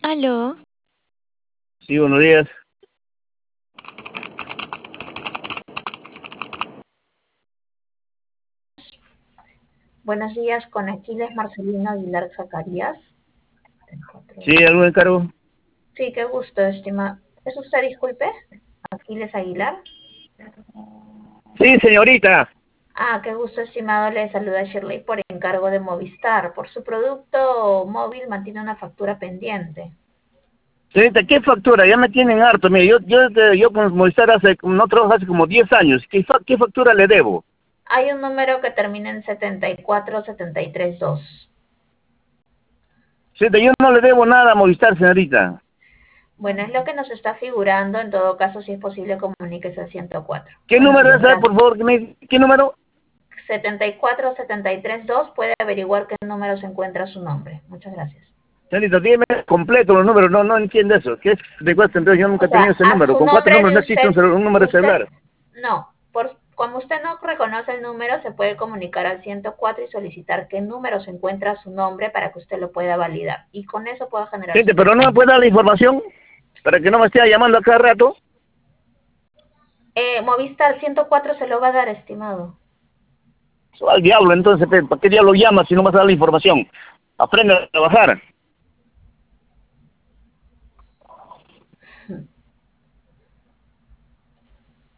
Aló, Sí, buenos días. Buenos días, con Aquiles Marcelino Aguilar Zacarías. Sí, ¿algún encargo? Sí, qué gusto, estimado. ¿Es usted, disculpe? Aquiles Aguilar. Sí, señorita. Ah, qué gusto, estimado. Le saluda Shirley por encargo de Movistar. Por su producto móvil mantiene una factura pendiente. Señorita, ¿qué factura? Ya me tienen harto. Mire, yo con Movistar no trabajo hace como 10 años. ¿Qué factura le debo? Hay un número que termina en 74732. Señorita, yo no le debo nada a Movistar, señorita. Bueno, es lo que nos está figurando. En todo caso, si es posible, comuníquese al 104. ¿Qué Buenos número días, es, por gracias. favor? ¿Qué número? 74732. Puede averiguar qué número se encuentra su nombre. Muchas gracias. Señorita, dígame completo los números. No entiendo eso. ¿Qué es de cuesta? Entonces yo nunca O he tenido sea, ese a número. su Con 4 nombre números de no existe usted, un número de usted, celular. no, como usted no reconoce el número, se puede comunicar al 104 y solicitar qué número se encuentra su nombre para que usted lo pueda validar. Y con eso pueda generar su Gente, pero no me reclamo. puede dar la información para que no me esté llamando a cada rato. Movistar 104 se lo va a dar, estimado. Al diablo, entonces, ¿para qué diablo llama si no vas a dar la información? Aprende a trabajar.